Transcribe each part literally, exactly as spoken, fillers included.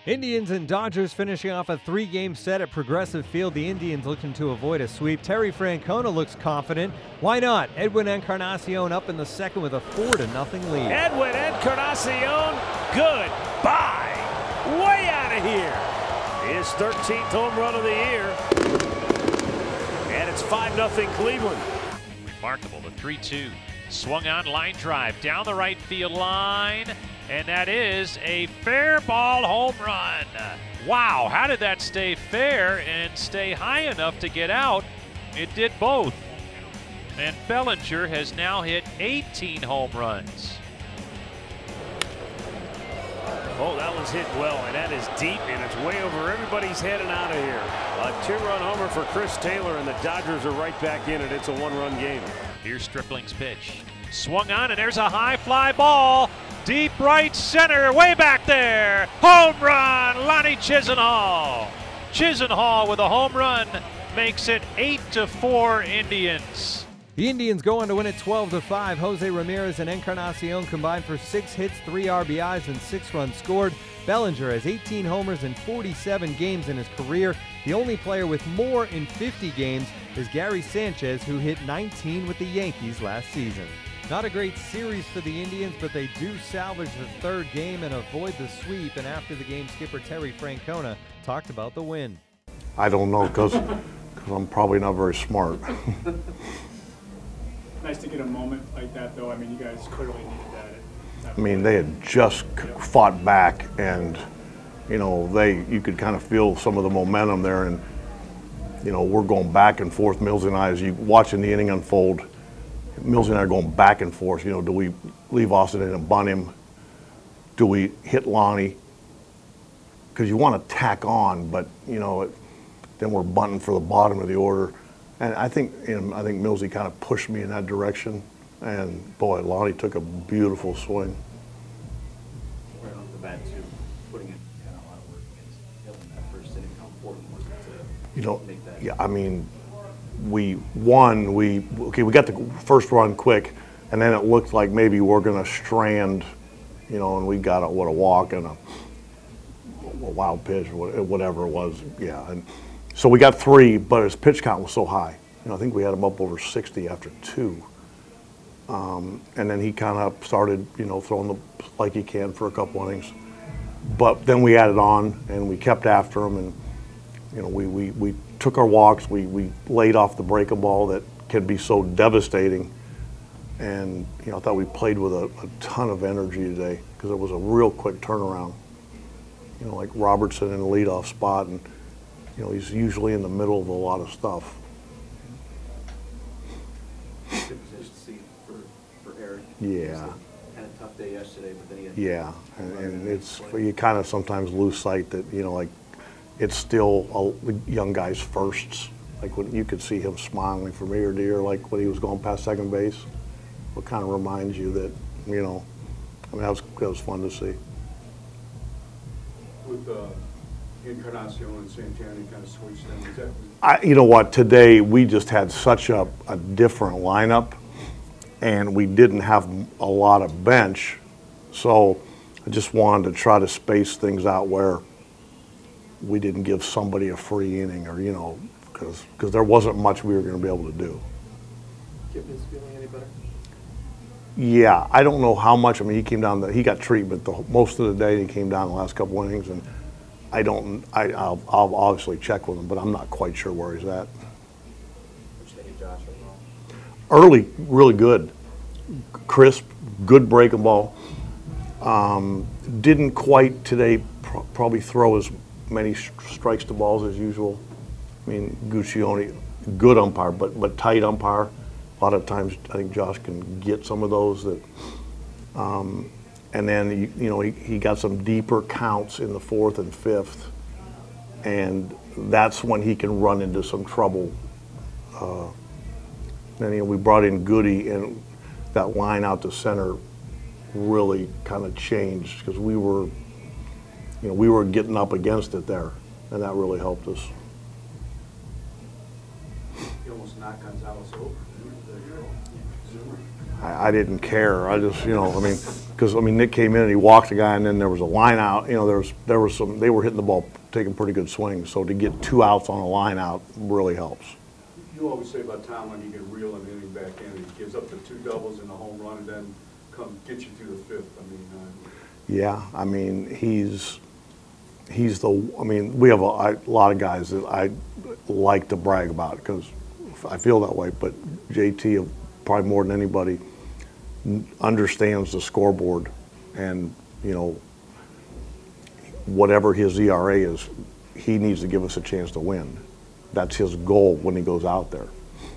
Indians and Dodgers finishing off a three-game set at Progressive Field. The Indians looking to avoid a sweep. Terry Francona looks confident. Why not? Edwin Encarnacion up in the second with a four to nothing lead. Edwin Encarnacion, goodbye. Way out of here. His thirteenth home run of the year. And it's five nothing Cleveland. Remarkable, the three two. Swung on, line drive down the right field line. And that is a fair ball home run. Wow, how did that stay fair and stay high enough to get out? It did both. And Bellinger has now hit eighteen home runs. Oh, that was hit well, and that is deep, and it's way over everybody's head and out of here. A two-run homer for Chris Taylor, and the Dodgers are right back in it. It's a one-run game. Here's Stripling's pitch. Swung on, and there's a high fly ball. Deep right center, way back there. Home run, Lonnie Chisenhall. Chisenhall with a home run makes it eight to four Indians. The Indians go on to win it twelve to five. Jose Ramirez and Encarnacion combined for six hits, three R B Is, and six runs scored. Bellinger has eighteen homers in forty-seven games in his career. The only player with more in fifty games is Gary Sanchez, who hit nineteen with the Yankees last season. Not a great series for the Indians, but they do salvage the third game and avoid the sweep. And after the game, skipper Terry Francona talked about the win. I don't know, because I'm probably not very smart. Nice to get a moment like that, though. I mean, you guys clearly needed that. I mean, they had just fought back, and, you know, they you could kind of feel some of the momentum there. And, you know, we're going back and forth, Mills and I, as you watching the inning unfold. Mills and I are going back and forth. You know, do we leave Austin in and bunt him? Do we hit Lonnie? Because you want to tack on, but you know, it, then we're bunting for the bottom of the order. And I think, you know, I think Millsy kind of pushed me in that direction. And boy, Lonnie took a beautiful swing. Right off the bat, too, putting in kind of a lot of work against Hill in that first inning. How important was it to you know, make that? Yeah, I mean. We won, we, okay, we got the first run quick, and then it looked like maybe we're going to strand, you know, and we got a, what, a walk and a, a wild pitch, whatever it was, yeah. And so we got three, but his pitch count was so high. You know, I think we had him up over sixty after two. Um, and then he kind of started, you know, throwing the like he can for a couple innings. But then we added on, and we kept after him, and, you know, we, we, we took our walks, we, we laid off the breaking ball that can be so devastating. And, you know, I thought we played with a, a ton of energy today because it was a real quick turnaround. You know, like Robertson in the leadoff spot, and, you know, he's usually in the middle of a lot of stuff. Good position to see for, for Eric. Yeah. Had a tough day yesterday, but then he had Yeah, and, and it's, you kind of sometimes lose sight that, you know, like, it's still a young guy's firsts. Like when you could see him smiling from ear to ear, like when he was going past second base. It kind of reminds you that, you know, I mean, that was, that was fun to see. With uh, Encarnacion and Santana, you kind of switched them. Is that, I, you know what, today we just had such a, a different lineup, and we didn't have a lot of bench, so I just wanted to try to space things out where we didn't give somebody a free inning, or, you know, because because there wasn't much we were going to be able to do. Kipnis feeling any better? Yeah, I don't know how much. I mean, he came down. The, he got treatment the, most of the day. He came down the last couple innings, and I don't. I, I'll, I'll obviously check with him, but I'm not quite sure where he's at. What you think of Josh overall? Early, really good, crisp, good breaking ball. Um, didn't quite today pr- probably throw as many strikes to balls as usual. I mean, Guccione, good umpire, but but tight umpire. A lot of times, I think Josh can get some of those. That, um, and then you, you know he, he got some deeper counts in the fourth and fifth, and that's when he can run into some trouble. Uh, then you know, we brought in Goody, and that line out to center really kind of changed because we were. You know, we were getting up against it there, and that really helped us. you almost knocked Gonzalez over. I, I didn't care. I just, you know, I mean, because I mean, Nick came in and he walked the guy, and then there was a line out. You know, there was there was some. They were hitting the ball, taking pretty good swings. So to get two outs on a line out really helps. You always say about Tom when you get reel an inning back in, he gives up the two doubles and the home run, and then come get you through the fifth. I mean. Uh, yeah, I mean, he's. He's the, I mean, we have a, a lot of guys that I like to brag about because I feel that way, but J T, probably more than anybody, understands the scoreboard, and, you know, whatever his E R A is, he needs to give us a chance to win. That's his goal when he goes out there.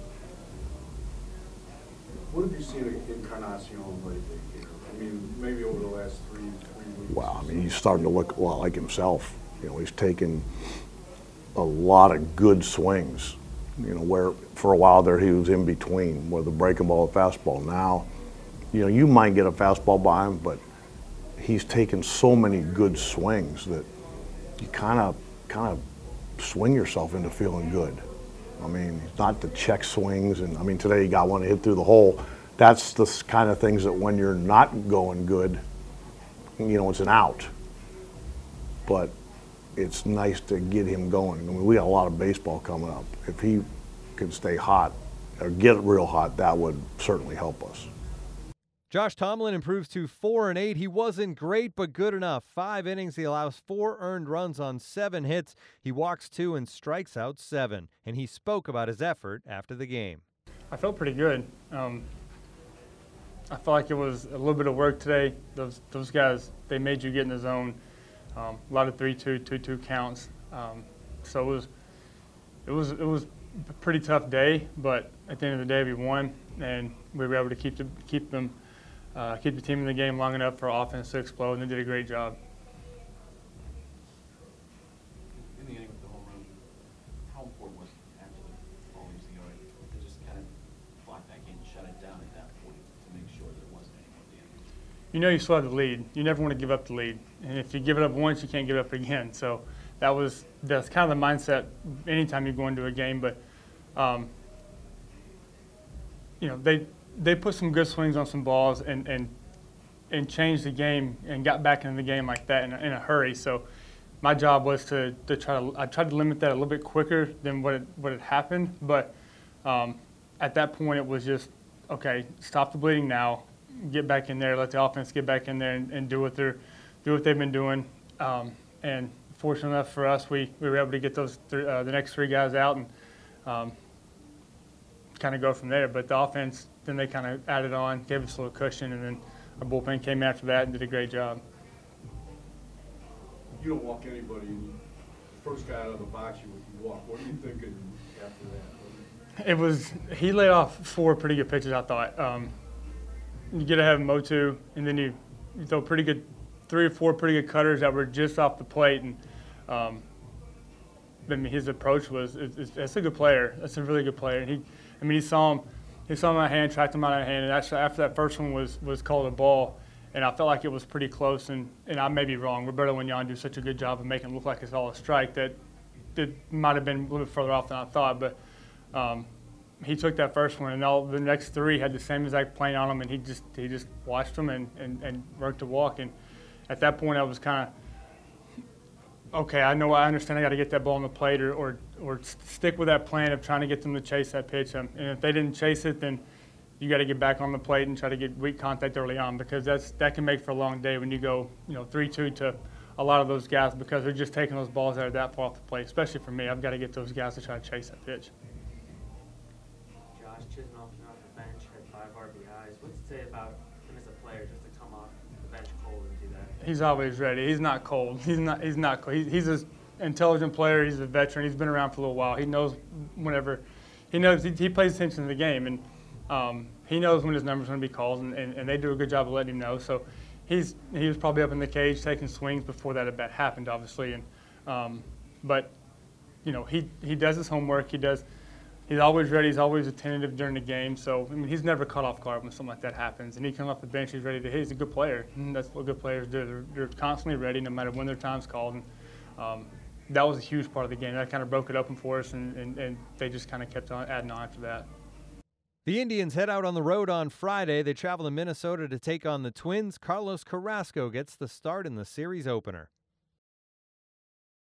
What have you seen in Encarnacion lately here? I mean, maybe over the last three, three weeks. Wow, I mean, he's starting to look a lot like himself. You know, he's taken a lot of good swings. You know, where for a while there he was in between, where the breaking ball and fastball. Now, you know, you might get a fastball by him, but he's taken so many good swings that you kind of, kind of swing yourself into feeling good. I mean, it's not the check swings, and I mean, today he got one to hit through the hole. That's the kind of things that when you're not going good, you know, it's an out. But it's nice to get him going. I mean, we got a lot of baseball coming up. If he can stay hot or get real hot, that would certainly help us. Josh Tomlin improves to four and eight. He wasn't great, but good enough. Five innings. He allows four earned runs on seven hits. He walks two and strikes out seven. And he spoke about his effort after the game. I felt pretty good. Um, I felt like it was a little bit of work today. Those those guys, they made you get in the zone. Um, a lot of three two, two two counts. Um, so it was it was it was a pretty tough day. But at the end of the day, we won, and we were able to keep the, keep them. Uh, keep the team in the game long enough for offense to explode, and they did a great job. In the inning with the home run, how important was it actually always the yard to just kind of block that game, shut it down at that point to make sure there wasn't any more damage? You know you still have the lead. You never want to give up the lead, and if you give it up once, you can't give it up again. So that was that's kind of the mindset anytime you go into a game. But um, you know they. They put some good swings on some balls and, and and changed the game and got back into the game like that in a, in a hurry. So my job was to, to try to I tried to limit that a little bit quicker than what it, what had happened. But um, at that point, it was just okay. Stop the bleeding now. Get back in there. Let the offense get back in there and, and do what they're do what they've been doing. Um, and fortunate enough for us, we, we were able to get those th- uh, the next three guys out and um, kind of go from there. But the offense. Then they kind of added on, gave us a little cushion, and then our bullpen came after that and did a great job. You don't walk anybody, and the first guy out of the box you, you walk. What are you thinking after that? It was he laid off four pretty good pitches, I thought. Um, you get ahead of Motu, and then you, you throw pretty good, three or four pretty good cutters that were just off the plate, and um, I mean his approach was it's, it's, that's a good player. That's a really good player. And he, I mean he saw him. He saw my hand, tracked him out of hand, and actually after that first one was, was called a ball, and I felt like it was pretty close, and, and I may be wrong. Roberto Wignon do such a good job of making it look like it's all a strike that it might have been a little bit further off than I thought, but um, he took that first one, and all the next three had the same exact plane on them, and he just he just watched them and, and, and worked to walk, and at that point I was kind of, okay, I know, I understand I got to get that ball on the plate or, or or stick with that plan of trying to get them to chase that pitch. Um, and if they didn't chase it, then you got to get back on the plate and try to get weak contact early on because that's that can make for a long day when you go, you know, three two to a lot of those guys because they're just taking those balls that are that far off the plate, especially for me. I've got to get those guys to try to chase that pitch. Josh Chisholm came off the bench, had five R B Is. What's it say about him as a player just to come off the bench cold and do that? He's always ready. He's not cold. He's not. He's not cold. He, he's an intelligent player. He's a veteran. He's been around for a little while. He knows whenever. He knows. He, he pays attention to the game, and um, he knows when his number's going to be called, and, and, and they do a good job of letting him know. So he's he was probably up in the cage taking swings before that at bat happened, obviously. And um, but you know he he does his homework. He does. He's always ready. He's always attentive during the game. So, I mean, he's never caught off guard when something like that happens. And he comes off the bench, he's ready to hit. He's a good player. And that's what good players do. They're, they're constantly ready no matter when their time's called. And um, that was a huge part of the game. That kind of broke it open for us, and, and, and they just kind of kept on adding on after that. The Indians head out on the road on Friday. They travel to Minnesota to take on the Twins. Carlos Carrasco gets the start in the series opener.